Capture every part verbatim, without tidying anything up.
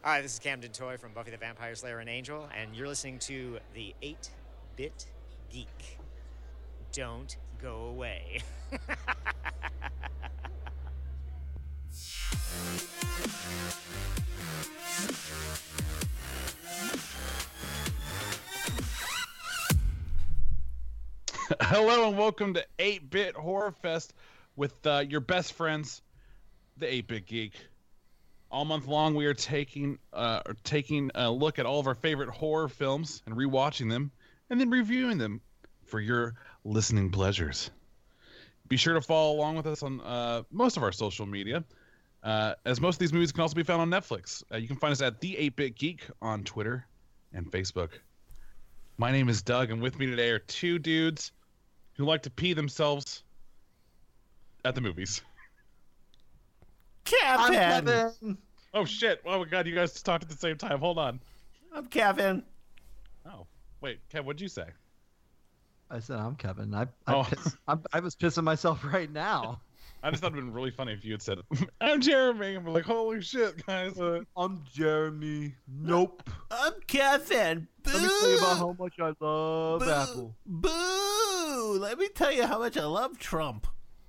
Hi, this is Camden Toy from Buffy the Vampire Slayer and Angel, and you're listening to the eight-Bit Geek. Don't go away. Hello and welcome to eight-Bit Horror Fest with uh, your best friends, the eight-Bit Geek. All month long, we are taking uh, taking a look at all of our favorite horror films and rewatching them, and then reviewing them for your listening pleasures. Be sure to follow along with us on uh, most of our social media, uh, as most of these movies can also be found on Netflix. Uh, you can find us at the eight-Bit Geek on Twitter and Facebook. My name is Doug, and with me today are two dudes who like to pee themselves at the movies. Kevin. I'm Kevin. Oh shit! Oh my god, you guys talked at the same time. Hold on. I'm Kevin. Oh wait, Kev, what'd you say? I said I'm Kevin. I I, Oh. piss, I'm, I was pissing myself right now. I just thought it'd been really funny if you had said, "I'm Jeremy," and we're like, "Holy shit, guys!" Uh, I'm Jeremy. Nope. I'm Kevin. Boo. Let me tell you about how much I love Boo. Apple. Boo. Let me tell you how much I love Trump.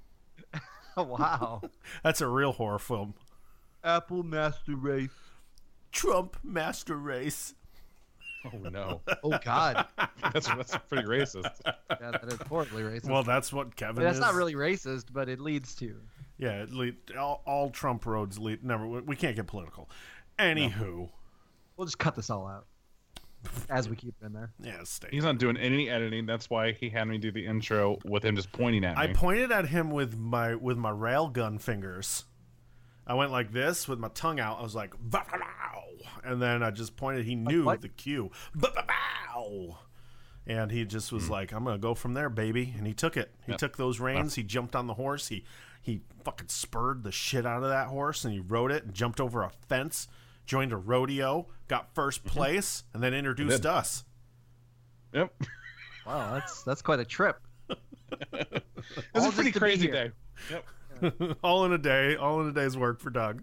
Wow. That's a real horror film. Apple Master Race. Trump Master Race. oh no, Oh God. that's that's pretty racist. Yeah, that is horribly racist. Well, that's what Kevin But that's is. not really racist, but it leads to. Yeah, it lead, all, all Trump roads lead. Never. We can't get political. Anywho. We'll just cut this all out as we keep it in there. Yeah, stay. He's not doing any editing. That's why he had me do the intro with him just pointing at me. I pointed at him with my with my railgun fingers. I went like this with my tongue out. I was like, "Bow," and then I just pointed. He knew what? the cue. Bow. And he just was like, "I'm gonna go from there, baby." And he took it. He Yep. took those reins. He jumped on the horse. He he fucking spurred the shit out of that horse, and he rode it and jumped over a fence. Joined a rodeo, got first place, and then introduced did. us. Yep. Wow, that's that's quite a trip. It's All a pretty just to be crazy here. day. Yep. all in a day. All in a day's work for Doug.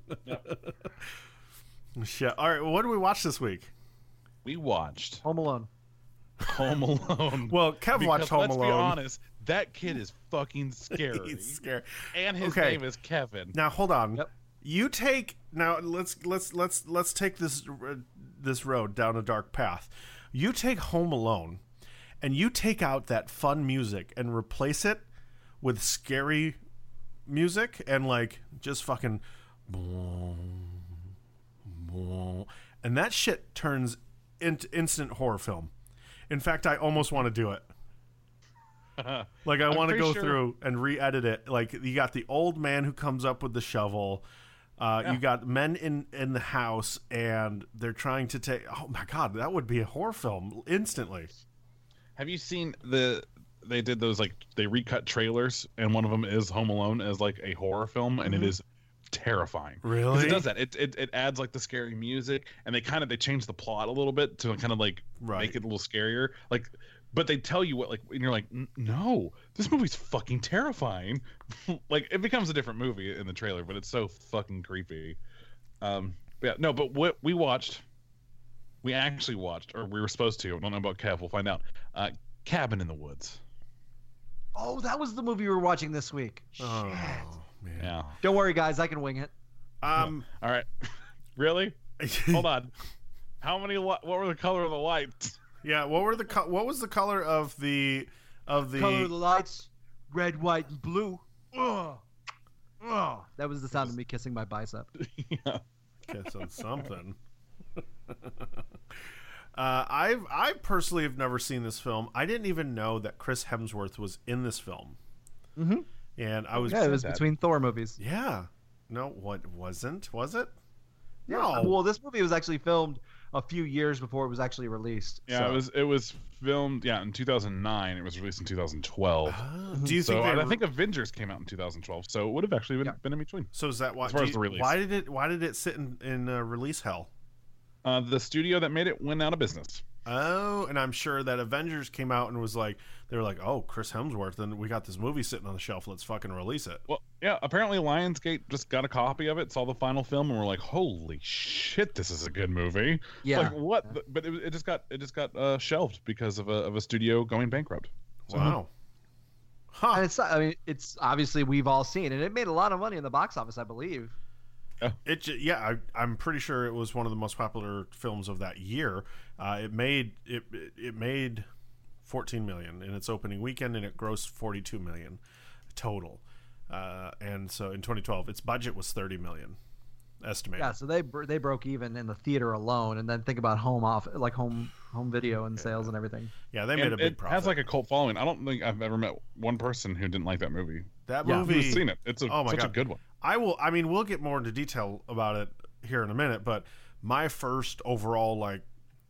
Shit. All right. Well, what did we watch this week? We watched Home Alone. Home Alone. Well, Kev Because watched Home let's Alone. be honest, that kid is fucking scary. He's scared. And his Okay. name is Kevin. Now hold on. Yep. You take now. Let's let's let's let's take this uh, this road down a dark path. You take Home Alone, and you take out that fun music and replace it with scary music and like just fucking, boom, boom, and that shit turns into instant horror film. In fact, I almost want to do it. Like I I'm want to pretty go sure- through and re-edit it. Like you got the old man who comes up with the shovel. Uh, Yeah. You got men in, in the house, and they're trying to take. Oh my god, that would be a horror film instantly. Have you seen the? They did those like they recut trailers, and one of them is Home Alone as like a horror film, and it is terrifying. 'Cause Really? it does that. It, it it adds like the scary music, and they kind of they change the plot a little bit to kind of like Right. make it a little scarier. Like, but they tell you what like, and you're like, "N- no, this movie's fucking terrifying. Like it becomes a different movie in the trailer, but it's so fucking creepy. Um, yeah, no, but what we watched, we actually watched, or we were supposed to. I don't know about Kev. We'll find out. Uh, Cabin in the Woods. Oh, that was the movie we were watching this week. Oh Shit. man. Yeah. Don't worry, guys. I can wing it. Um. All right. Really? Hold on. How many? Li- what were the color of the lights? Yeah. What were the co- what was the color of the of the? Color of the lights, red, white, and blue. Ugh. Ugh. That was the sound of me kissing my bicep. Yeah. Guess on something. Uh, I've I personally have never seen this film. I didn't even know that Chris Hemsworth was in this film. Mm-hmm. And I was Yeah, it was that. between Thor movies. yeah. No, what wasn't? Was it? Yeah. No. Well, this movie was actually filmed a few years before it was actually released. Yeah, so. it was. It was filmed. Yeah, in two thousand nine. It was released in two thousand twelve. Do you So think? They, I think Avengers came out in two thousand twelve. So it would have actually been, Yeah. been in between. so? Is that why? as far do as you- the release. Why did it? Why did it sit in in uh, release hell? Uh, the studio that made it went out of business. Oh, and I'm sure that Avengers came out and was like, they were like, oh, Chris Hemsworth, and we got this movie sitting on the shelf. Let's fucking release it. Well, yeah, apparently Lionsgate just got a copy of it, saw the final film, and were like, holy shit, this is a good movie. Yeah. Like, what? Yeah. But it, it just got it just got uh, shelved because of a, of a studio going bankrupt. So, wow. Huh. And it's, I mean, it's obviously we've all seen, and it made a lot of money in the box office, I believe. Yeah. It ju- yeah, I, I'm pretty sure it was one of the most popular films of that year. Uh, it made it it made fourteen million in its opening weekend, and it grossed forty-two million total. Uh, and so in twenty twelve, its budget was thirty million estimated. Yeah, so they br- they broke even in the theater alone, and then think about home off like home home video and Yeah. sales and everything. Yeah, they and made a big it profit. has like a cult following. I don't think I've ever met one person who didn't like that movie. that Yeah. movie. Who's seen it? It's a, Oh my such God. a good one. I will. I mean, we'll get more into detail about it here in a minute. But my first overall, like,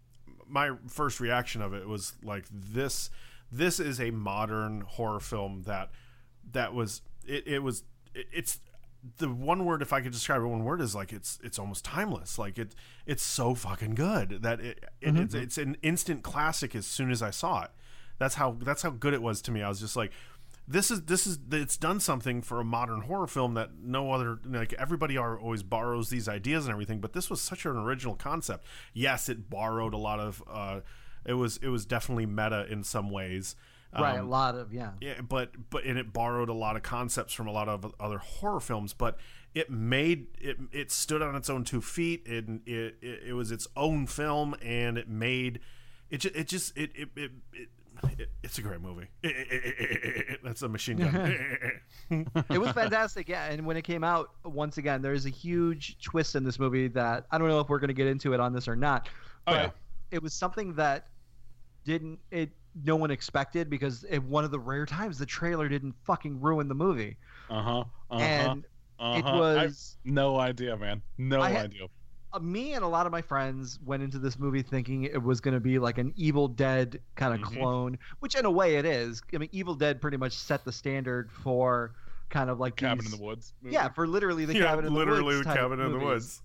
my first reaction of it was like this. This is a modern horror film that that was. It, it was. It, it's the one word. If I could describe it, one word is like it's. It's almost timeless. Like it. It's so fucking good that it. it Mm-hmm. it's, it's an instant classic as soon as I saw it. That's how. That's how good it was to me. I was just like. This is this is it's done something for a modern horror film that no other, like, everybody are, always borrows these ideas and everything, but this was such an original concept. Yes, it borrowed a lot of uh, it was it was definitely meta in some ways. Right, a Um, lot of yeah. yeah, but but and it borrowed a lot of concepts from a lot of other horror films, but it made it it stood on its own two feet. It it it, it was its own film, and it made it just it just it it. it, it It, it's a great movie. It, it, it, it, it, that's a machine gun. It was fantastic, yeah. And when it came out, once again, there's a huge twist in this movie that I don't know if we're going to get into it on this or not. Oh, But yeah. it was something that didn't it no one expected, because it, one of the rare times the trailer didn't fucking ruin the movie. Uh huh. Uh-huh. And uh-huh. it was no idea, man. No I had- idea. uh, me and a lot of my friends went into this movie thinking it was going to be like an Evil Dead kind of Mhm. clone, which in a way it is. I mean, Evil Dead pretty much set the standard for kind of like Cabin these- in the Woods. Movie. Yeah, for literally the yeah, Cabin in the literally Woods type Cabin in the movies. Woods.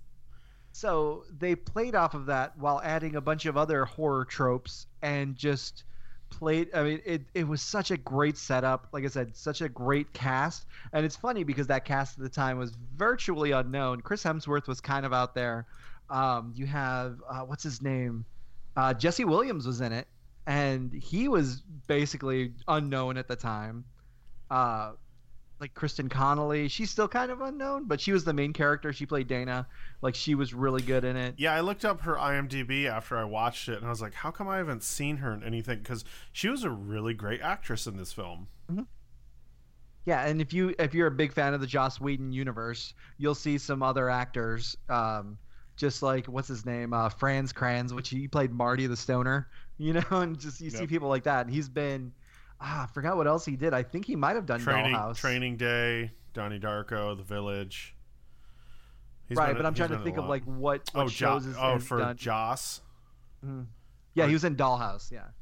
So they played off of that while adding a bunch of other horror tropes and just played. I mean, it, it was such a great setup. Like I said, such a great cast. And it's funny because that cast at the time was virtually unknown. Chris Hemsworth was kind of out there. Um, you have, uh, what's his name? Uh, Jesse Williams was in it. And he was basically unknown at the time. Uh, like Kristen Connolly, she's still kind of unknown, but she was the main character. She played Dana. Like, she was really good in it. Yeah, I looked up her I M D B after I watched it, and I was like, how come I haven't seen her in anything? Because she was a really great actress in this film. Yeah, and if you if you're a big fan of the Joss Whedon universe, you'll see some other actors, um, just like what's his name, uh, Franz Kranz, which he played Marty the Stoner, you know, and just you see Yep. people like that. And he's been, ah, I forgot what else he did. I think he might have done Training, Dollhouse. Training Day, Donnie Darko, The Village. He's right, been- but I'm he's trying to been in a think of lot. like what, what oh, shows Jo- is oh has for done. Joss. Mhm. Yeah, he was in Dollhouse. Yeah.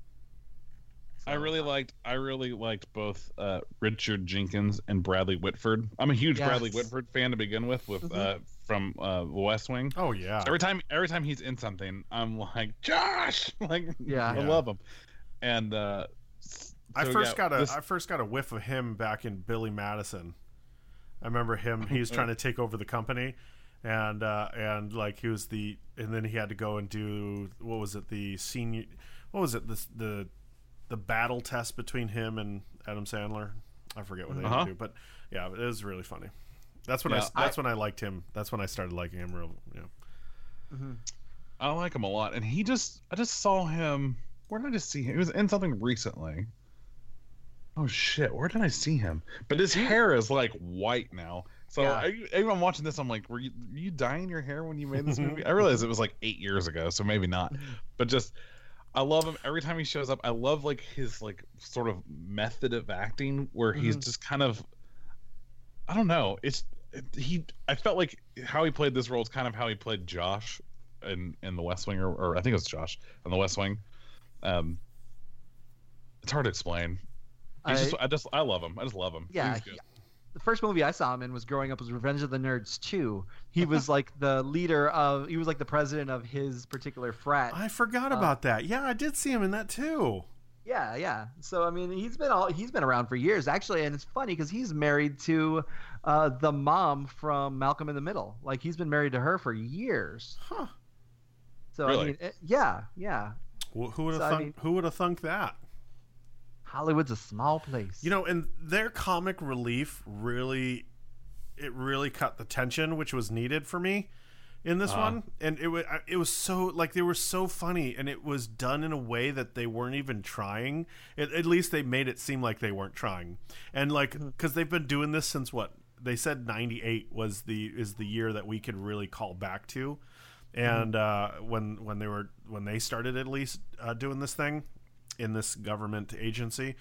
I So, really liked I really liked both uh, Richard Jenkins and Bradley Whitford. I'm a huge Yes. Bradley Whitford fan to begin with, with Mhm. uh, from uh, The West Wing. Oh yeah. Every time every time he's in something, I'm like, Josh, like, Yeah. I Yeah. love him. And uh, s- I so, first yeah, got a this- I first got a whiff of him back in Billy Madison. I remember him. He was trying to take over the company, and uh, and like he was the and then he had to go and do what was it the senior what was it the the the battle test between him and Adam Sandler. I forget what they Uh-huh. had to do, but yeah, it was really funny. That's when Yeah, I that's when I liked him. That's when I started liking him real. You know. Mhm. I like him a lot, and he just I just saw him. Where did I just see him? He was in something recently. Oh shit! Where did I see him? But his hair is like white now. So Yeah. I, even I'm watching this, I'm like, were you, were you dyeing your hair when you made this movie? I realized it was like eight years ago, so maybe not. But just, I love him every time he shows up. I love like his like sort of method of acting, where he's Mhm. just kind of, I don't know. It's it, he. I felt like how he played this role is kind of how he played Josh in in The West Wing, or, or I think it was Josh in The West Wing. Um, it's hard to explain. He's I- just, I just, I love him. I just love him. Yeah, He's he- good. the first movie I saw him in was growing up was Revenge of the Nerds two. He was like the leader of, he was like the president of his particular frat. I forgot Uh, about that. Yeah, I did see him in that too. Yeah, yeah. So I mean, he's been all he's been around for years actually, and it's funny because he's married to uh, the mom from Malcolm in the Middle. Like he's been married to her for years. Huh. So Really? I mean, it, yeah, yeah. Wh- Who would have So, I thunk? mean- Who would have thunk that? Hollywood's a small place. You know, and their comic relief really, it really cut the tension, which was needed for me in this Uh-huh. one. And it was, it was so like they were so funny, and it was done in a way that they weren't even trying. At, at least they made it seem like they weren't trying, and like because they've been doing this since what they said ninety-eight was the is the year that we could really call back to, and uh, when when they were when they started at least uh, doing this thing in this government agency,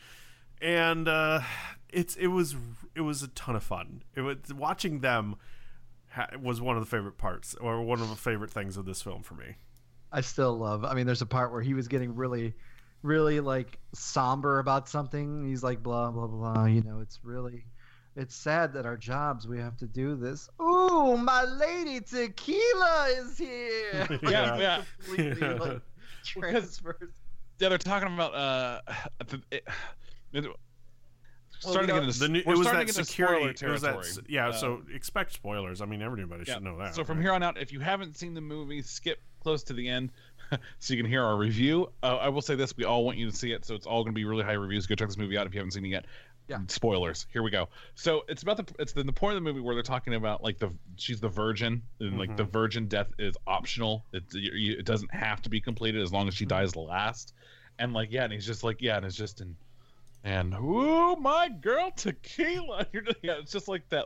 and uh, it's it was it was a ton of fun. It was watching them ha- was one of the favorite parts, or one of the favorite things of this film for me. I still love. I mean, there's a part where he was getting really, really like somber about something. He's like, blah blah blah. You know, it's really, it's sad that our jobs we have to do this. Ooh, my lady tequila is here. Like, Yeah, he yeah. completely, Yeah. like, transfers. Yeah, they're talking about uh, it, it, starting know, to get into, The new, we're it was starting that to get into security. spoiler It was that, territory. s- yeah. Uh, so expect spoilers. I mean, everybody yeah. should know that. So from right? here on out, if you haven't seen the movie, skip close to the end so you can hear our review. Uh, I will say this: we all want you to see it, so it's all going to be really high reviews. Go check this movie out if you haven't seen it yet. Yeah. Spoilers. Here we go. So it's about the it's the, the point of the movie where they're talking about like the she's the virgin and like the virgin death is optional. It you, it doesn't have to be completed as long as she dies last. And like yeah, and he's just like yeah, and it's just in and ooh my girl tequila. You're just, yeah, it's just like that.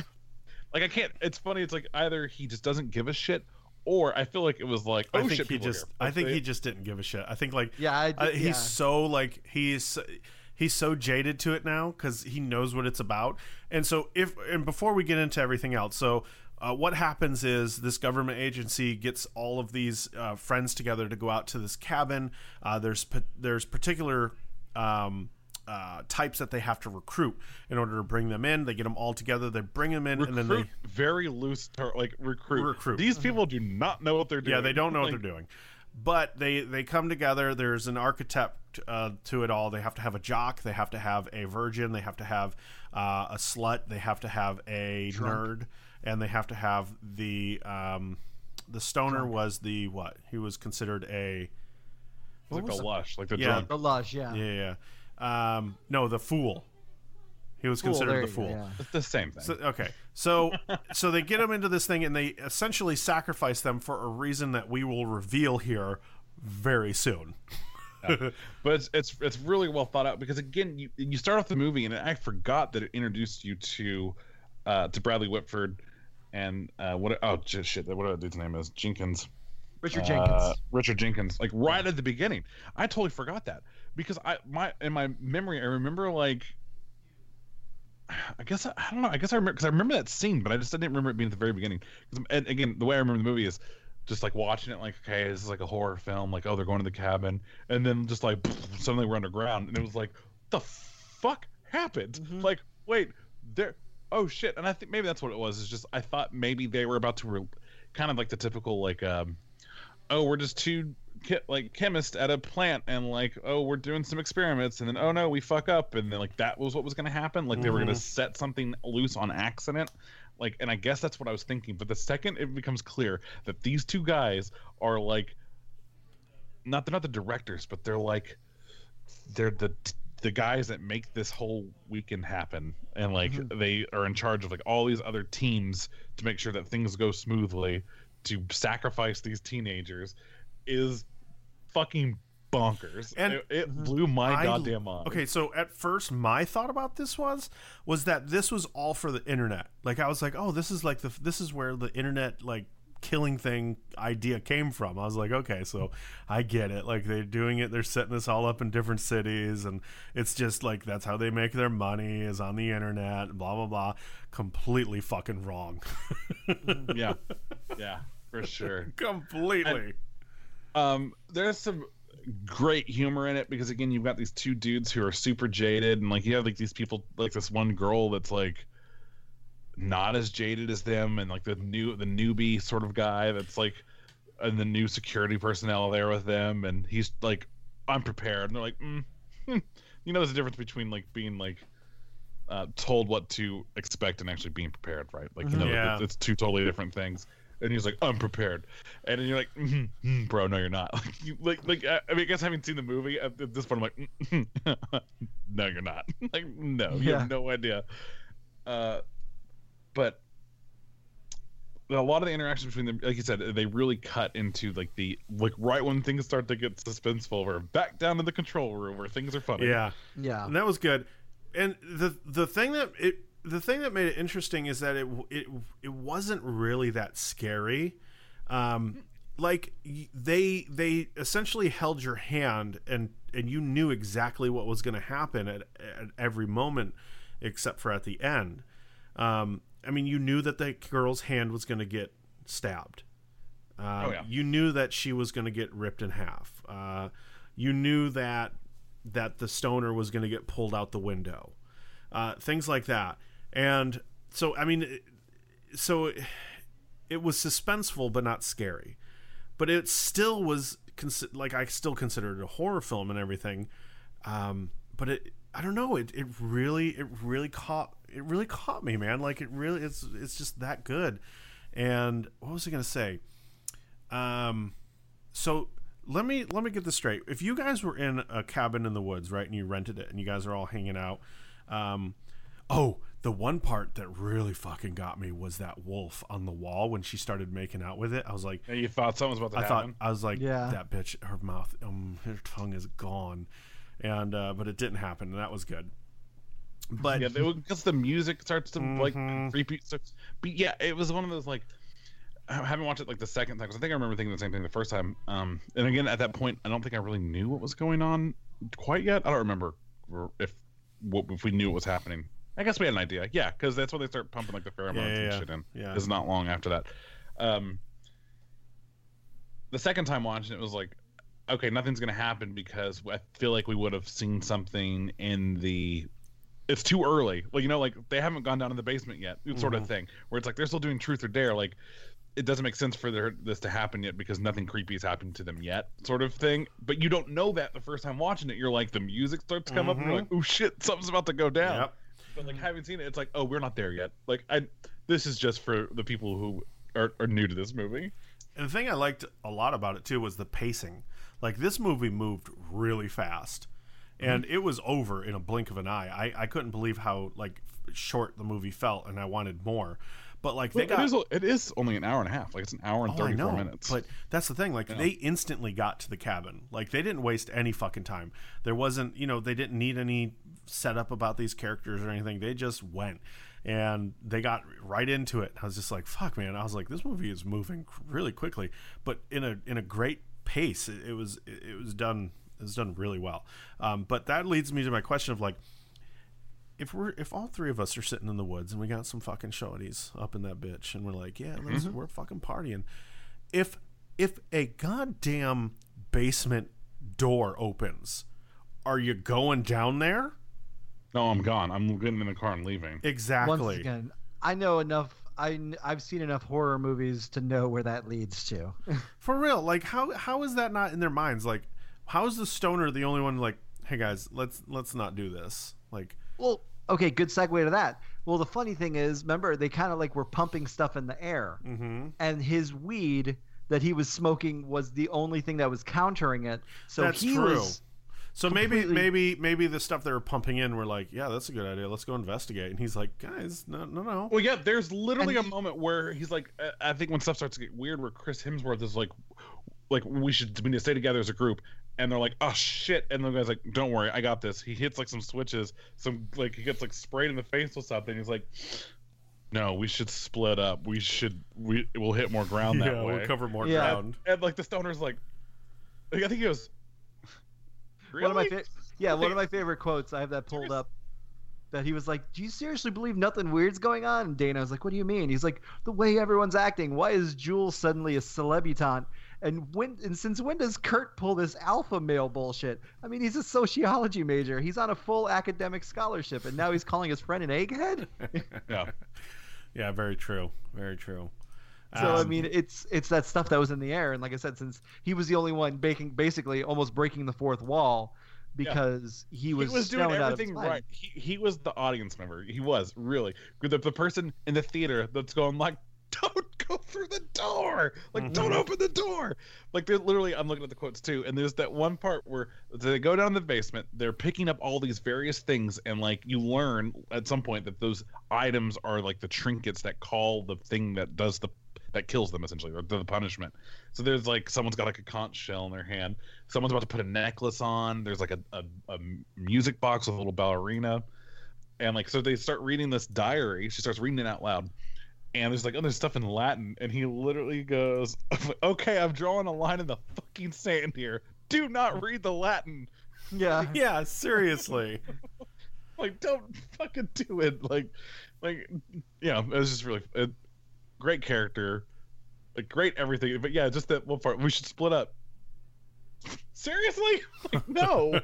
Like I can't. It's funny. It's like either he just doesn't give a shit, or I feel like it was like oh I think shit. he people are just. here. I Like, think they- he just didn't give a shit. I think like Yeah, I uh, did, he's yeah. so like he's he's so jaded to it now because he knows what it's about. And so if and before we get into everything else, so uh, what happens is this government agency gets all of these uh, friends together to go out to this cabin. Uh, there's pa- there's particular um, uh, types that they have to recruit in order to bring them in. They get them all together. They bring them in, recruit and then they very loose ter- like recruit. Recruit. These people do not know what they're doing. Yeah, they don't know Like, what they're doing. But they, they come together. There's an architect uh, to it all. They have to have a jock. They have to have a virgin. They have to have uh, a slut. They have to have a nerd. And they have to have the um, the stoner was the what? He was considered a like was the it? lush, like the Yeah. drunk. The lush, yeah. yeah yeah um, no the fool. He was Fool, considered there the you go, fool. yeah. It's the same thing. So, okay, so so they get them into this thing, and they essentially sacrifice them for a reason that we will reveal here very soon. Yeah. But it's, it's it's really well thought out because again, you you start off the movie and I forgot that it introduced you to uh, to Bradley Whitford and uh, what oh just shit what a dude's name is Jenkins. Richard Uh, Jenkins. Richard Jenkins, like right at the beginning. I totally forgot that because I my in my memory I remember like I guess I, I don't know I guess I remember because I remember that scene, but I just didn't remember it being at the very beginning. 'Cause, and again, the way I remember the movie is just like watching it, like okay, this is like a horror film, like oh they're going to the cabin, and then just like suddenly we're underground, and it was like the fuck happened? Like wait, there. Oh shit! And I think maybe that's what it was. Is just I thought maybe they were about to, re- kind of like the typical like, um, oh we're just two che- like chemists at a plant, and like oh we're doing some experiments, and then oh no we fuck up, and then like that was what was going to happen. Like they were going to set something loose on accident. Like, and I guess that's what I was thinking. But the second it becomes clear that these two guys are like, not they're not the directors, but they're like, they're the the guys that make this whole weekend happen, and like Mm-hmm. they are in charge of like all these other teams to make sure that things go smoothly, to sacrifice these teenagers, is fucking bonkers. And- it, it blew my I- goddamn mind. Okay, so at first my thought about this was was that this was all for the internet. Like I was like, oh, this is like the this is where the internet like killing thing idea came from. I was like, okay, so I get it. Like they're doing it, they're setting this all up in different cities, and it's just like that's how they make their money is on the internet. Blah blah blah. Completely fucking wrong. yeah, yeah, for sure. Completely. Um, there's some great humor in it because again, you've got these two dudes who are super jaded, and like you have like these people, like this one girl that's like, not as jaded as them, and like the new the newbie sort of guy that's like, and the new security personnel there with them, and he's like unprepared, and they're like, mm, hmm. You know, there's a difference between like being like uh, told what to expect and actually being prepared, right? Like, you know, Yeah. it's, it's two totally different things. And he's like, unprepared, and then you're like, mm mm, bro, no, you're not. Like, you, like, like, I mean, I guess having seen the movie at, at this point, I'm like, mm no, you're not. Like, no, you Yeah. have no idea. Uh, but a lot of the interactions between them, like you said, they really cut into like the like right when things start to get suspenseful, we're back down to the control room where things are funny. Yeah. Yeah. And that was good. And the the thing that it the thing that made it interesting is that it it it wasn't really that scary. Um, like y- they they essentially held your hand, and and you knew exactly what was going to happen at at every moment, except for at the end. Um, I mean, you knew that the girl's hand was going to get stabbed. Uh, Oh, yeah. You knew that she was going to get ripped in half. Uh, you knew that that the stoner was going to get pulled out the window. Uh, things like that. And so, I mean, it- so it, it was suspenseful, but not scary. But it still was, consi- like, I still considered it a horror film and everything. Um, but it, I don't know, it, it really, it really caught, it really caught me, man. Like, it really, it's, it's just that good. And what was I going to say? Um, so let me, let me get this straight. If you guys were in a cabin in the woods, right, and you rented it and you guys are all hanging out, um, oh, the one part that really fucking got me was that wolf on the wall when she started making out with it. I was like, And you thought something was about to I thought, happen. I was like, Yeah. that bitch, her mouth, um, her tongue is gone, and uh, but it didn't happen, and that was good. But Yeah, because the music starts to like Mhm. creepy. So, but yeah, it was one of those like I haven't watched it like the second time because I think I remember thinking the same thing the first time. Um, and again, at that point, I don't think I really knew what was going on quite yet. I don't remember if what if we knew what was happening. I guess we had an idea, yeah, because that's when they start pumping like the pheromones Yeah, yeah, and yeah. shit in. Yeah. It's not long after that. Um, the second time watching it was like, okay, nothing's gonna happen because I feel like we would have seen something in the. It's too early, like you know, like they haven't gone down in the basement yet, sort Mhm. of thing. Where it's like they're still doing truth or dare, like it doesn't make sense for their, this to happen yet because nothing creepy has happened to them yet, sort of thing. But you don't know that the first time watching it. You're like, the music starts to come up, and you're like, oh shit, something's about to go down. Yep. But like having seen it, it's like, oh, we're not there yet. Like I, this is just for the people who are, are new to this movie. And the thing I liked a lot about it too was the pacing. Like this movie moved really fast, and Mm-hmm. it was over in a blink of an eye. I, I couldn't believe how like short the movie felt, and I wanted more. But like they Well, got, it is it is only an hour and a half. Like it's an hour and Oh, I thirty-four know, minutes. But that's the thing. Like Yeah. they instantly got to the cabin. Like they didn't waste any fucking time. There wasn't, you know, they didn't need any setup about these characters or anything. They just went and they got right into it. I was just like, fuck, man. I was like, this movie is moving really quickly, but in a in a great pace. It, it was it, it was done. It was done really well. Um, but that leads me to my question of like, if we're if all three of us are sitting in the woods and we got some fucking shorties up in that bitch and we're like, yeah, let's, we're fucking partying. If if a goddamn basement door opens, are you going down there? no, I'm gone. I'm getting in the car and leaving. Exactly. Once again, I know enough. I I've seen enough horror movies to know where that leads to. For real. Like how how is that not in their minds? Like how is the stoner the only one like, hey guys, let's let's not do this. Like Well, okay, good segue to that. Well, the funny thing is, remember they kind of like were pumping stuff in the air, mm-hmm. and his weed that he was smoking was the only thing that was countering it. So That's he true. was So maybe completely- maybe maybe the stuff they were pumping in were like, yeah, that's a good idea. Let's go investigate. And he's like, guys, no no no. Well, yeah, there's literally And a he- moment where he's like, uh, I think when stuff starts to get weird, where Chris Hemsworth is like, like we should we need to stay together as a group, and they're like, oh shit, and the guy's like, don't worry, I got this. He hits like some switches, some like he gets like sprayed in the face with something. He's like, no, we should split up. We should we we'll hit more ground yeah, that way. we'll cover more Yeah. ground. And like the stoner's like, like, I think he goes, really? one of my fa- yeah one of my favorite quotes. I have that pulled Serious? up. That he was like, "Do you seriously believe nothing weird's going on?" And Dana was like, "What do you mean?" He's like, "The way everyone's acting. Why is Jules suddenly a celebutant? And when and since when does Kurt pull this alpha male bullshit? I mean, he's a sociology major. He's on a full academic scholarship, and now he's calling his friend an egghead." Yeah. Yeah, very true. Very true. So Um, I mean, it's it's that stuff that was in the air, and like I said, since he was the only one baking, basically almost breaking the fourth wall, because he was he was doing snowing out of everything his mind. right. He he was the audience member. He was really the, the person in the theater that's going like, "Don't go through the door! Like, Mhm. don't open the door!" Like, they're literally. I'm looking at the quotes too, and there's that one part where they go down the basement. They're picking up all these various things, and like you learn at some point that those items are like the trinkets that call the thing that does the that kills them essentially, or the punishment. So there's like someone's got like a conch shell in their hand. Someone's about to put a necklace on. There's like a, a, a music box with a little ballerina, and like so they start reading this diary. She starts reading it out loud, and there's like other stuff in Latin, and he literally goes, "Okay, I'm drawing a line in the fucking sand here. Do not read the Latin. Yeah. yeah, seriously. Like, don't fucking do it." Like, like yeah, it was just really it, great character, like great everything. But yeah, just that one part. We should split up. Seriously? Like, no.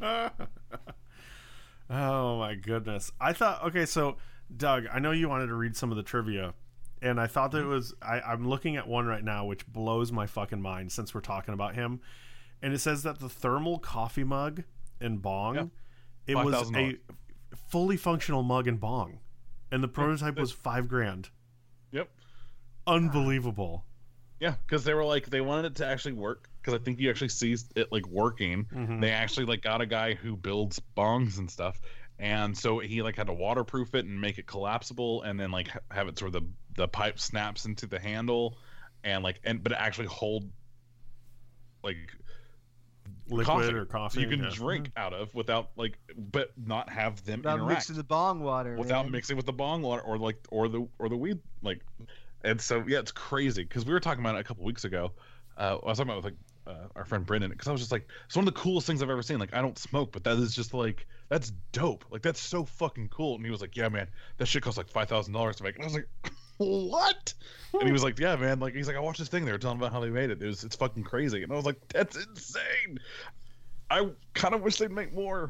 Oh my goodness. I thought okay, so Doug, I know you wanted to read some of the trivia, and I thought that it was I, I'm looking at one right now which blows my fucking mind since we're talking about him. And it says that the thermal coffee mug and bong, Yeah. it was five thousand dollars. a fully functional mug and bong. And the prototype was five grand. Yep. Unbelievable. Yeah, because they were like they wanted it to actually work. Because I think you actually see it like working. Mhm. They actually like got a guy who builds bongs and stuff, and so he like had to waterproof it and make it collapsible, and then like ha- have it sort of the the pipe snaps into the handle, and like and but actually hold like Liquid coffee, or coffee. so you can yeah. drink out of without like but not have them Without interact mixing the bong water. without man. mixing with the bong water or like or the or the weed like. And so yeah, it's crazy because we were talking about it a couple weeks ago. Uh, I was talking about it with like uh, our friend Brendan because I was just like, it's one of the coolest things I've ever seen. Like, I don't smoke, but that is just like that's dope. Like, that's so fucking cool. And he was like, yeah, man, that shit costs like five thousand dollars to make. And I was like, what? And he was like, yeah, man. Like, he's like, I watched this thing. They were telling about how they made it. It was it's fucking crazy. And I was like, that's insane. I kind of wish they'd make more.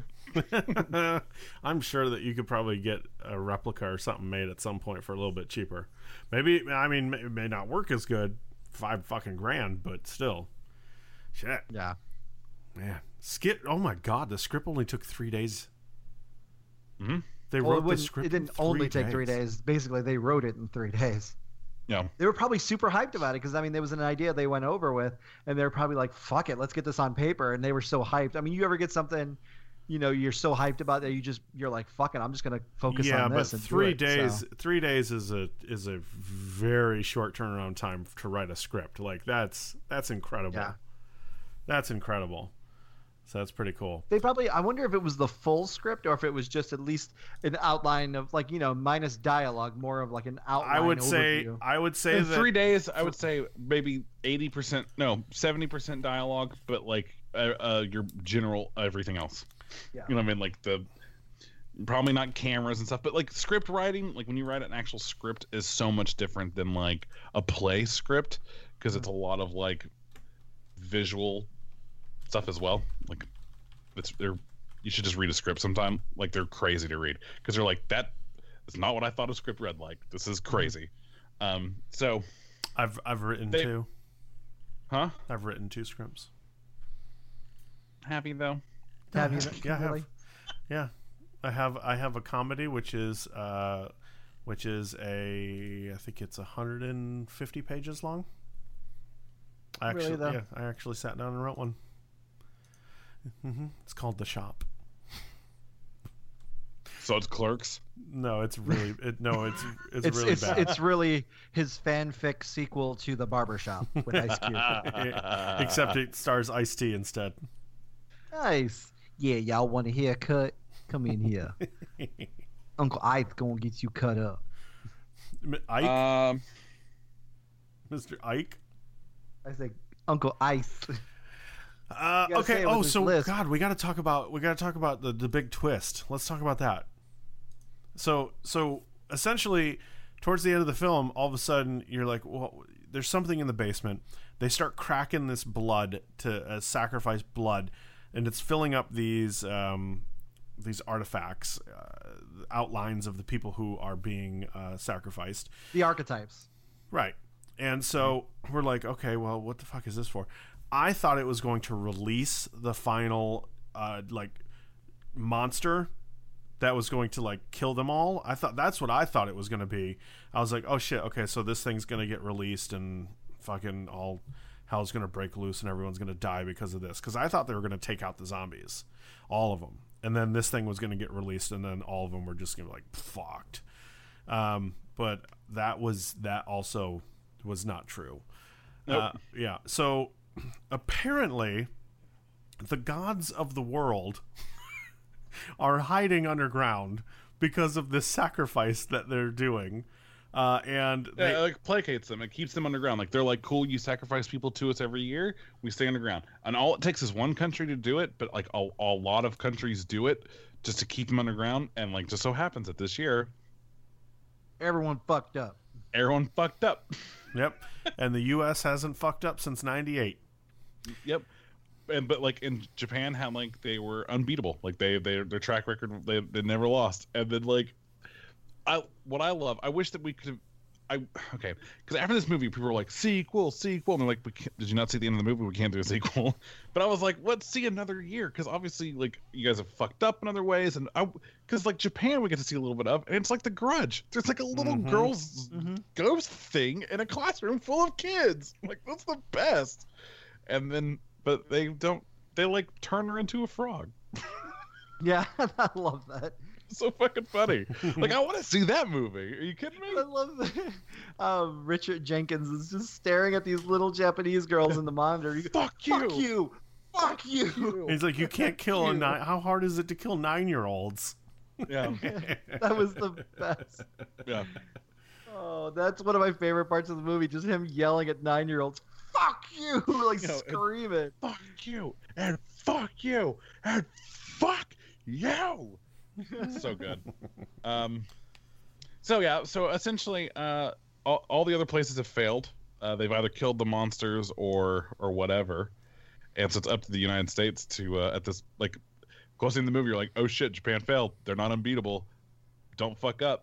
I'm sure that you could probably get a replica or something made at some point for a little bit cheaper. Maybe, I mean, it may not work as good, five fucking grand, but still. Shit. Yeah. Man. Skit, oh my god, the script only took three days. Mm-hmm. They Well, it, wrote the wouldn't- script it didn't in three only take days. three days. Basically, they wrote it in three days. Yeah. They were probably super hyped about it because I mean, there was an idea they went over with, and they were probably like, "Fuck it, let's get this on paper." And they were so hyped. I mean, you ever get something, you know, you're so hyped about that you just you're like, "Fuck it, I'm just gonna focus Yeah, on but this." and do three it." days, So, three days is a is a very short turnaround time to write a script. Like that's that's incredible. Yeah. That's incredible. So that's pretty cool. they probably. I wonder if it was the full script or if it was just at least an outline of like you know minus dialogue, more of like an outline. I would say overview. I would say In that three days, I would say maybe eighty percent, no, seventy percent dialogue, but like uh, uh, your general everything else. Yeah. You know what I mean? Like the probably not cameras and stuff, but like script writing, like when you write an actual script is so much different than like a play script because it's a lot of like visual stuff as well. Like it's they're you should just read a script sometime. Like they're crazy to read because they're like that is not what I thought a script read like. This is crazy. Um, so, I've I've written They- two. huh? I've written two scripts. Happy though. Have you Yeah, I have. really? Yeah, I have. I have a comedy which is, uh, which is a. I think it's one hundred fifty pages long. I Really, actually, though? yeah, I actually sat down and wrote one. hmm It's called The Shop. So it's Clerks. No, it's really. It, no, it's it's, It's really it's bad. it's really his fanfic sequel to The Barbershop with Ice Cube. Except it stars Ice-T instead. Nice. Yeah, y'all want a haircut? Come in here. Uncle Ike gonna get you cut up. Ike, Um, Mister Ike. I say Uncle Ice. Uh, gotta say okay. it with Oh, this so list. God, we got to talk about we got to talk about the the big twist. Let's talk about that. So so essentially, towards the end of the film, all of a sudden you're like, well, there's something in the basement. They start cracking this blood to uh, sacrifice blood, and it's filling up these um, these artifacts, uh, outlines of the people who are being uh, sacrificed. The archetypes. Right. And so we're like, okay, well, what the fuck is this for? I thought it was going to release the final, uh, like, monster that was going to, like, kill them all. I thought that's what I thought it was going to be. I was like, oh shit, okay, so this thing's going to get released and fucking all hell's going to break loose and everyone's going to die because of this. Because I thought they were going to take out the zombies, all of them. And then this thing was going to get released and then all of them were just going to be like, fucked. Um, but that was, that also was not true. Nope. Uh, yeah. So apparently the gods of the world are hiding underground because of this sacrifice that they're doing. Uh, and Yeah, they, it like placates them. It keeps them underground. Like they're like, cool, you sacrifice people to us every year. We stay underground. And all it takes is one country to do it, but like a, a lot of countries do it just to keep them underground. And like just so happens that this year, Everyone fucked up. everyone fucked up. yep. And the U S hasn't fucked up since ninety-eight. Yep. And but like in Japan, how like they were unbeatable. Like they they their track record they they never lost. And then like I what I love, I wish that we could have. I okay because after this movie, people were like sequel, sequel, and they're like, we can't, did you not see the end of the movie? We can't do a sequel. But I was like, let's see another year because obviously like you guys have fucked up in other ways, and I because like Japan we get to see a little bit of, and it's like The Grudge. There's like a little Mhm. girl's Mm-hmm. ghost thing in a classroom full of kids. I'm like that's the best. And then but they don't. They like turn her into a frog. Yeah, I love that. So fucking funny. Like I want to see that movie. Are you kidding I me? love that. Um, Richard Jenkins is just staring at these little Japanese girls in the monitor. You go, Fuck you. Fuck you! Fuck you! He's like, you can't kill a you. nine. How hard is it to kill nine-year-olds? Yeah. That was the best. Yeah. Oh, that's one of my favorite parts of the movie. Just him yelling at nine-year-olds. Fuck you! Like You know, it- screaming. Fuck you and fuck you and fuck you. So good. Um. So yeah. So essentially, uh, all, all the other places have failed. Uh, they've either killed the monsters or or whatever, and so it's up to the United States to uh, at this like closing the movie. You're like, oh shit, Japan failed. They're not unbeatable. Don't fuck up.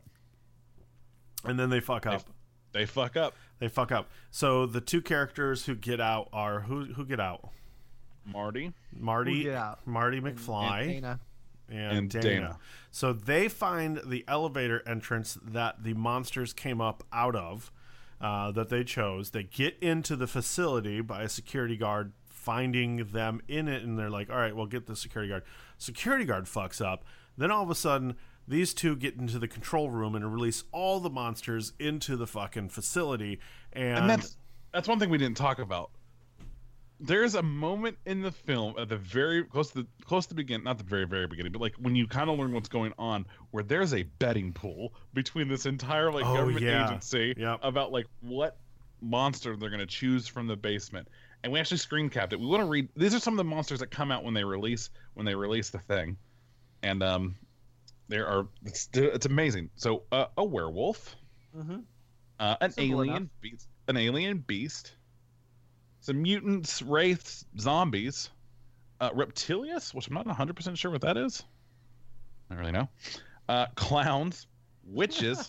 And then they fuck up. They fuck up. They fuck up. So the two characters who get out are who? Who get out? Marty Marty. Who get out? Marty McFly. Dana. and, And Dana. Dana. So they find the elevator entrance that the monsters came up out of, uh, that they chose. They get into the facility by a security guard finding them in it, and they're like, all right, well, get the security guard. Security guard fucks up. Then all of a sudden, these two get into the control room and release all the monsters into the fucking facility. And, And that's that's one thing we didn't talk about. There's a moment in the film at the very close to the close to the beginning, not the very very beginning, but like when you kind of learn what's going on, where there's a betting pool between this entire like Oh, government yeah. agency Yep. about like what monster they're gonna choose from the basement. And we actually screen capped it. We want to read. These are some of the monsters that come out when they release when they release the thing, and um, there are it's, it's amazing. So uh, a werewolf, Mm-hmm. uh, an Simple alien enough. beast, an alien beast, some mutants, wraiths, zombies, uh, reptilius, which I'm not one hundred percent sure what that is. I don't really know. Uh, clowns, witches,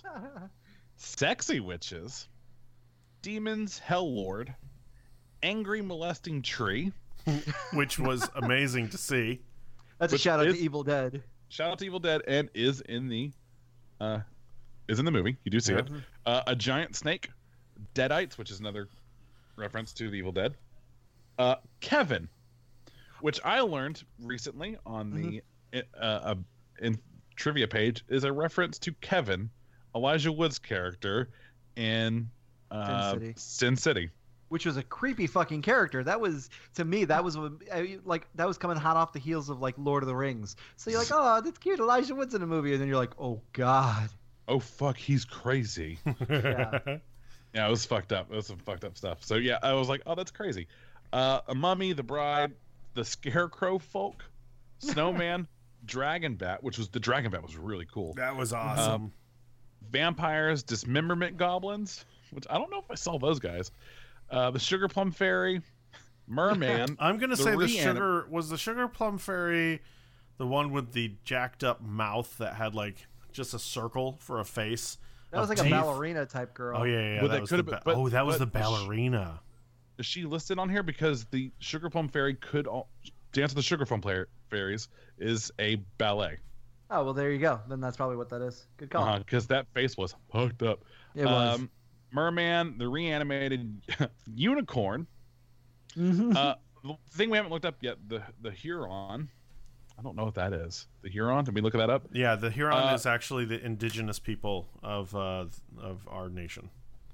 sexy witches, demons, hell lord, angry molesting tree. which was amazing to see. That's a Which shout out is- to Evil Dead. Shout out to Evil Dead, and is in the, uh, is in the movie. You do see Yeah. it. Uh, a giant snake, deadites, which is another reference to the Evil Dead. Uh, Kevin, which I learned recently on the uh, uh, in trivia page, is a reference to Kevin, Elijah Wood's character in uh, Sin City. Sin City. Which was a creepy fucking character. That was, to me, that was uh, like that was coming hot off the heels of like Lord of the Rings. So you're like, oh, that's cute. Elijah Wood's in a movie, and then you're like, oh god. Oh fuck, he's crazy. Yeah. Yeah, it was fucked up. It was some fucked up stuff. So yeah, I was like, oh, that's crazy. Uh, a mummy, the bride, the scarecrow folk, snowman, dragon bat, which was the dragon bat was really cool. That was awesome. Vampires, dismemberment goblins, which I don't know if I saw those guys. Uh, the sugar plum fairy, merman. I'm gonna the say the reanim- sugar was the sugar plum fairy The one with the jacked up mouth that had like just a circle for a face. That was like teeth. a ballerina type girl. Oh yeah, yeah. yeah. Well, that that was could the have been- ba- but- oh, that was but the the sh- ballerina. Is she listed on here because the Sugar Plum Fairy could all, Dance of the Sugar Plum Player Fairies is a ballet. Oh well, there you go. Then that's probably what that is. Good call. Because that face was hooked up. It was. Um, Merman, the reanimated unicorn. Mhm. Uh, the thing we haven't looked up yet, the the Huron. I don't know what that is. The Huron? Did we look that up? Yeah, the Huron Uh, is actually the indigenous people of uh, of our nation.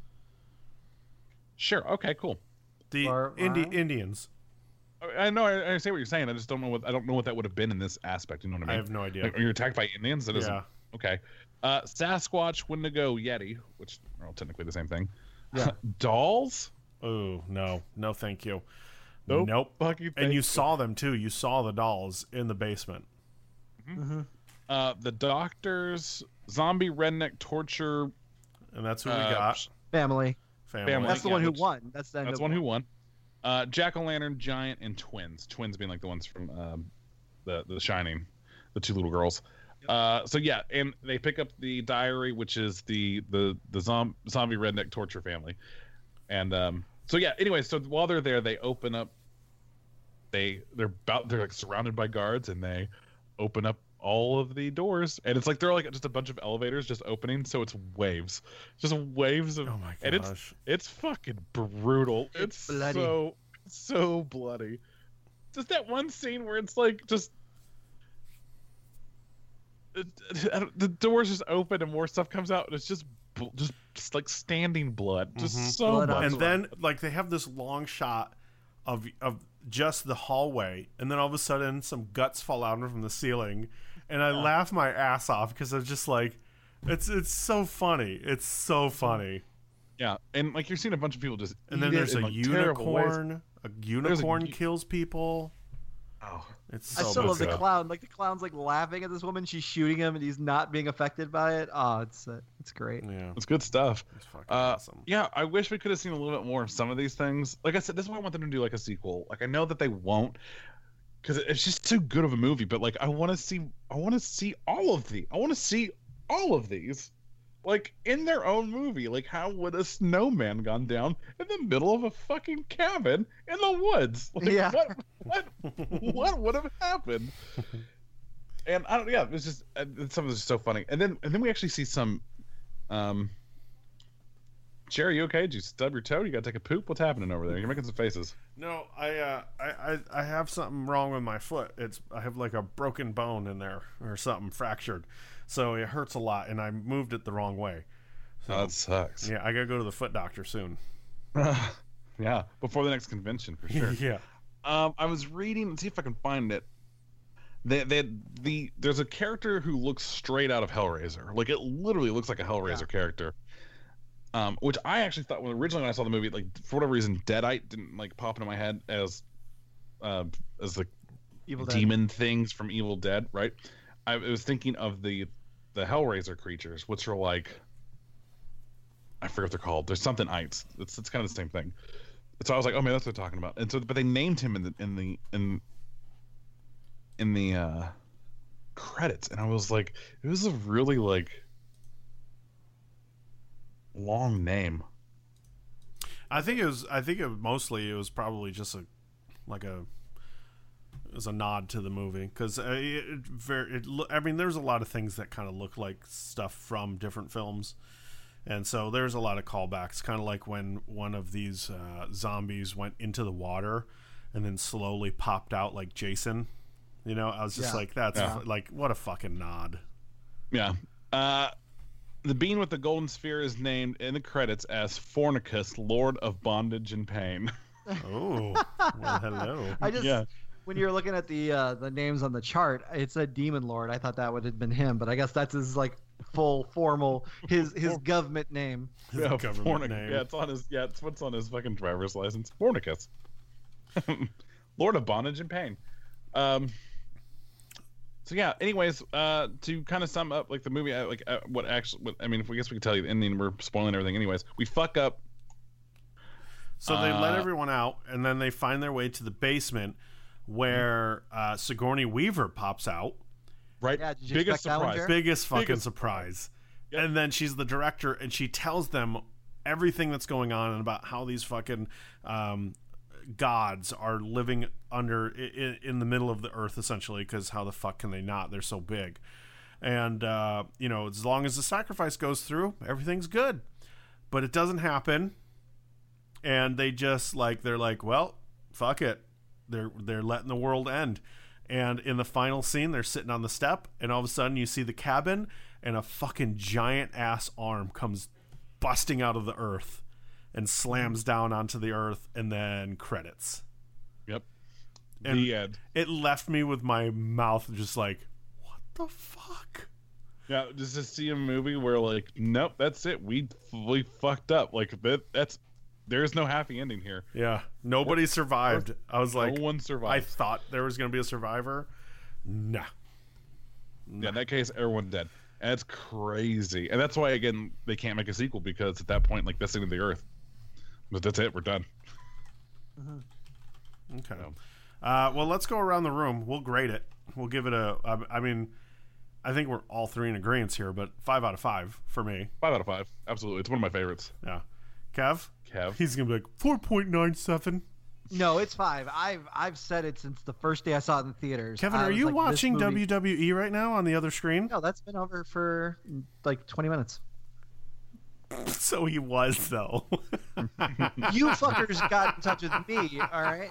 Sure. Okay. Cool. The Or- Indi- or- Indians. I I know. I I understand what you're saying. I just don't know what I don't know what that would have been in this aspect. You know what I mean? I have no idea. Like, are you attacked by Indians? That isn't Yeah. okay. Uh, Sasquatch, Wendigo, Yeti, which are all technically the same thing. Yeah. Dolls. Oh no, no, thank you. Nope. Nope. Fucking And thank you saw them too. You saw the dolls in the basement. Mhm. Uh, the Doctors, Zombie, Redneck, Torture. And that's who we uh, got. Family. Family. Family. That's the yeah, one who which- won. That's the end That's of one who won. Uh, Jack o' Lantern, Giant, and Twins. Twins being like the ones from um, the the Shining, the two little girls. Uh, so yeah, and they pick up the diary, which is the the the zom- zombie redneck torture family, and um, so yeah. Anyway, so while they're there, they open up. They they're about they're like surrounded by guards, and they open up all of the doors, and it's like they're like just a bunch of elevators just opening, so it's waves, just waves of. Oh my And it's gosh. it's fucking brutal. It's, It's bloody. so so bloody. Just that one scene where it's like just it, I don't- the doors just open and more stuff comes out, and it's just bl- just, just like standing blood, just Mhm. so Blood much. on And then like they have this long shot of of just the hallway, and then all of a sudden some guts fall out from the ceiling, and I laugh my ass off because I'm just like, it's it's so funny. It's so funny. yeah, and like you're seeing a bunch of people just And then eat it there's in, a like, terrible ways. unicorn. A unicorn u- kills people. Oh, It's I so still love the good. clown. Like the clown's like laughing at this woman. She's shooting him, and he's not being affected by it. Oh, it's uh, it's great. Yeah, it's good stuff. it's fucking Uh, awesome. Yeah, I wish we could have seen a little bit more of some of these things. Like I said, this is why I want them to do like a sequel. Like I know that they won't, because it's just too good of a movie. But like I want to see, I want to see all of the, I want to see all of these, like in their own movie. Like how would a snowman gone down in the middle of a fucking cabin in the woods? Like, Yeah. What? What? what would have happened? And I don't. Yeah, it's just uh, some of this is so funny. And then and then we actually see some. Um, Jerry, you okay? Did you stub your toe? You got to take a poop? What's happening over there? You're making some faces. No, I, uh, I I I have something wrong with my foot. It's I have like a broken bone in there or something fractured, so it hurts a lot, and I moved it the wrong way. So, Oh, that sucks. yeah, I gotta go to the foot doctor soon. Yeah, before the next convention for sure. yeah. Um, I was reading. Let's see if I can find it. They, they, the there's a character who looks straight out of Hellraiser. Like it literally looks like a Hellraiser Yeah. character. Um, which I actually thought when originally when I saw the movie, like for whatever reason, Deadite didn't like pop into my head as, uh, as the Evil Dead. demon things from Evil Dead, right? I was thinking of the the Hellraiser creatures, which are like I forget what they're called. There's something ites. It's it's kind of the same thing. So I was like, oh man, that's what they're talking about. And so, but they named him in the in the in in the uh, credits, and I was like, it was a really like long name. I think it was. I think it mostly it was probably just a like a it was a nod to the movie because uh, it, it very. It, lo- I mean, there's a lot of things that kind of look like stuff from different films, and so there's a lot of callbacks. Kind of like when one of these uh, zombies went into the water and then slowly popped out like Jason. You know, I was just Yeah. like, that's Yeah. fu- like what a fucking nod. Yeah. Uh, the being with the golden sphere is named in the credits as Fornicus, Lord of Bondage and Pain. Oh, well, hello. I just Yeah. when you're looking at the uh, the names on the chart, it said Demon Lord. I thought that would have been him, but I guess that's his like full formal his his government name. His Yeah, government Fornic- name. Yeah, it's on his. Yeah, it's what's on his fucking driver's license. Fornicus, Lord of Bondage and Pain. Um. So yeah. Anyways, uh, to kind of sum up, like the movie, uh, like uh, what actually, what, I mean, if we guess we could tell you the ending, we're spoiling everything. Anyways, we fuck up. So they let Uh, everyone out, and then they find their way to the basement, where uh, Sigourney Weaver pops out. Right? Yeah, did you Biggest expect that one, surprise. Jared? Biggest fucking Biggest surprise. Yep. And then she's the director, and she tells them everything that's going on and about how these fucking um, gods are living under in, in the middle of the earth, essentially, because how the fuck can they not? They're so big. And, uh, you know, as long as the sacrifice goes through, everything's good. But it doesn't happen. And they just, like, they're like, well, fuck it. They're, they're letting the world end. And in the final scene, they're sitting on the step, and all of a sudden you see the cabin, and a fucking giant-ass arm comes busting out of the earth and slams down onto the earth, and then credits. Yep. And The end. it left me with my mouth just like, what the fuck? Yeah, just to see a movie where like, nope, that's it. We we fucked up. Like that. That's there's no happy ending here. Yeah, nobody survived. I was like, no one I survived. thought there was going to be a survivor. Nah. Yeah, in that case, everyone dead. And that's crazy. And that's why again they can't make a sequel because at that point, like that's the end of the earth. But that's it. We're done. Okay. Uh, well, let's go around the room. We'll grade it. We'll give it a. I I mean, I think we're all three in agreement here, but five out of five for me. Five out of five. Absolutely, it's one of my favorites. Yeah. Kev. Kev. He's gonna be like four point nine seven. No, it's five. I've I've said it since the first day I saw it in the theaters. Kevin, I are was you like, this watching movie- W W E right now on the other screen? No, that's been over for like twenty minutes. So he was though. You fuckers got in touch with me, all right?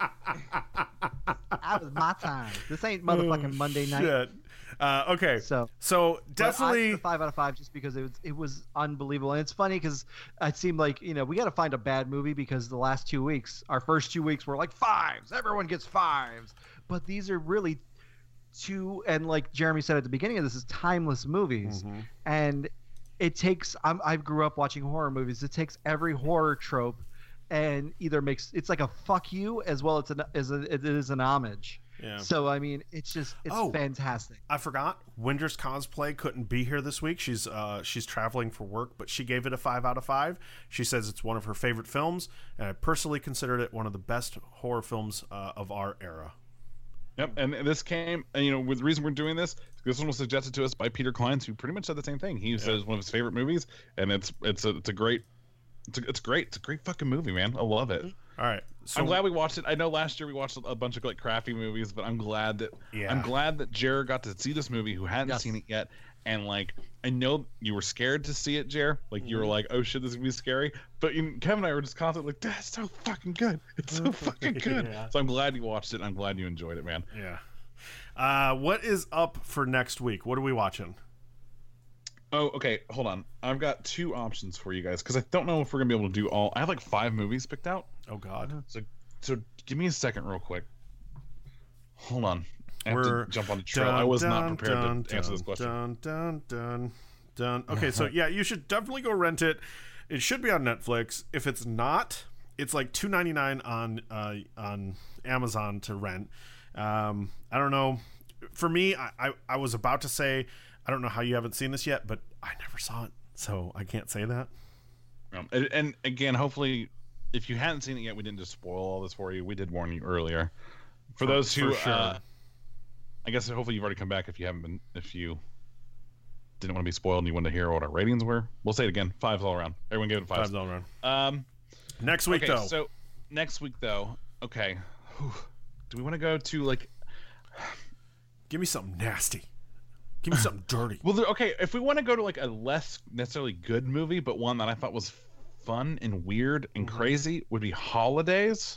That was my time. This ain't motherfucking Oh, Monday night. shit. Uh, okay. So So but I definitely. give it a five out of five just because it was it was unbelievable, and it's funny because it seemed like you know we got to find a bad movie because the last two weeks, our first two weeks were like fives. Everyone gets fives, but these are really two, and like Jeremy said at the beginning of this, is timeless movies, Mhm. and it takes. I'm, I grew up watching horror movies. It takes every horror trope and either makes it's like a fuck you as well as an as a, it is an homage. Yeah. So I mean, it's just it's Oh. fantastic. I forgot. Winter's Cosplay couldn't be here this week. She's uh, she's traveling for work, but she gave it a five out of five. She says it's one of her favorite films, and I personally considered it one of the best horror films uh, of our era. Yep, and this came, and you know, with the reason we're doing this, this one was suggested to us by Peter Kleins, who pretty much said the same thing. He says one of his favorite movies, and it's it's a it's a great, it's a, it's great, it's a great fucking movie, man. I love it. All right. So I'm glad we watched it. I know last year we watched a bunch of like crappy movies, but I'm glad that Yeah. I'm glad that Jared got to see this movie who hadn't Yes. seen it yet. And like, I know you were scared to see it, Jer. Like you were like, "Oh shit, this is gonna be scary." But you, Kevin and I were just constantly like, "That's so fucking good. It's so fucking good." Yeah. So I'm glad you watched it. I'm glad you enjoyed it, man. yeah. Uh, what is up for next week? What are we watching? Oh, okay. Hold on. I've got two options for you guys because I don't know if we're gonna be able to do all. I have like five movies picked out. Oh God. So, so give me a second, real quick. Hold on. I have We're to jump on the trail. I was not prepared to answer this question. Dun, dun, dun, dun. Okay, so yeah, you should definitely go rent it. It should be on Netflix. If it's not, it's like two ninety nine on uh, on Amazon to rent. Um, I don't know. For me, I, I I was about to say I don't know how you haven't seen this yet, but I never saw it, so I can't say that. Um, and, and again, hopefully, if you hadn't seen it yet, we didn't just spoil all this for you. We did warn you earlier. For For- those who, for sure. uh, I guess hopefully you've already come back if you haven't been, if you didn't want to be spoiled and you wanted to hear what our ratings were. We'll say it again, fives all around. Everyone gave it fives. Five all around. Um, Next week okay, though. so next week though, okay, Whew. Do we want to go to like? Give me something nasty. Give me something dirty. Well, there- okay, if we want to go to like a less necessarily good movie, but one that I thought was fun and weird and Mm-hmm. crazy, would be Holidays.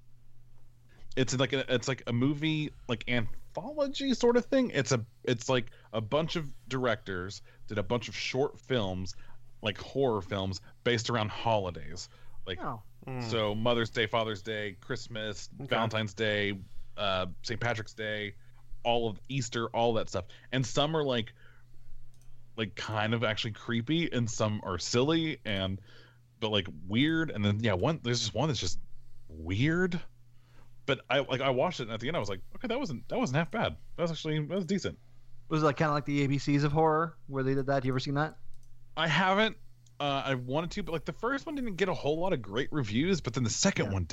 It's like a, it's like a movie like anthology sort of thing. It's a it's like a bunch of directors did a bunch of short films, like horror films based around holidays, like Oh. so Mother's Day, Father's Day, Christmas, Okay. Valentine's Day, uh, Saint Patrick's Day, all of Easter, all that stuff. And some are like like kind of actually creepy, and some are silly and but like weird. And then yeah, one there's just one that's just weird. But I like I watched it and at the end I was like, okay, that wasn't that wasn't half bad. That was actually that was decent. Was it like kind of like the A B Cs of horror where they did that? You ever seen that? I haven't. Uh, I wanted to, but like the first one didn't get a whole lot of great reviews, but then the second Yeah. one did.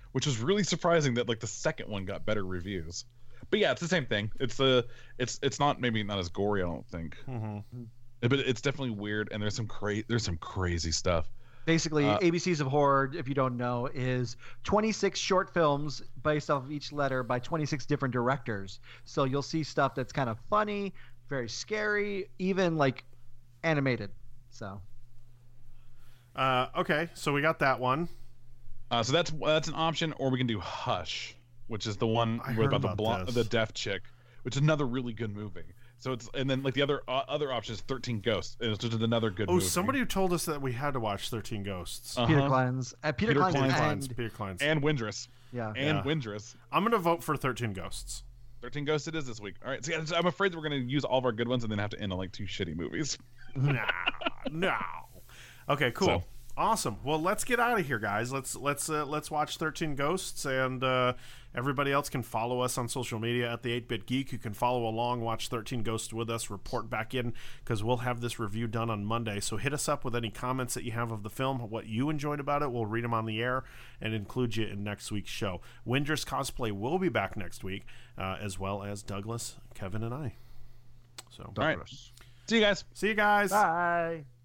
which was really surprising that like the second one got better reviews. But yeah, it's the same thing. It's a, it's it's not maybe not as gory, I don't think, Mm-hmm. but it's definitely weird, and there's some cra- there's some crazy stuff. Basically, Uh, A B Cs of Horror, if you don't know, is twenty-six short films based off of each letter by twenty-six different directors. So you'll see stuff that's kind of funny, very scary, even like animated. So Uh, okay, so we got that one. Uh, so that's that's an option, or we can do Hush, which is the one I with heard about the about blonde, this. the deaf chick, which is another really good movie. So it's and then like the other uh, other option is thirteen Ghosts, and it's just another good Oh, movie. somebody who told us that we had to watch thirteen Ghosts. Uh-huh. Peter Klein's, uh, Peter, Peter Klein's, Klein's. Klein's, and, Peter Klein's. and Windrus yeah. and Yeah. Windrus. I'm gonna vote for thirteen Ghosts. thirteen Ghosts it is this week. All right, so yeah, I'm afraid that we're gonna use all of our good ones and then have to end on like two shitty movies. no, no. Okay, cool. So- Awesome. Well, let's get out of here, guys. Let's let's uh, let's watch thirteen Ghosts, and uh, everybody else can follow us on social media at the eight bit Geek. You can follow along, watch thirteen Ghosts with us, report back in because we'll have this review done on Monday. So hit us up with any comments that you have of the film, what you enjoyed about it. We'll read them on the air and include you in next week's show. Windrus Cosplay will be back next week, uh, as well as Douglas, Kevin, and I. So All right, see you guys. see you guys. Bye.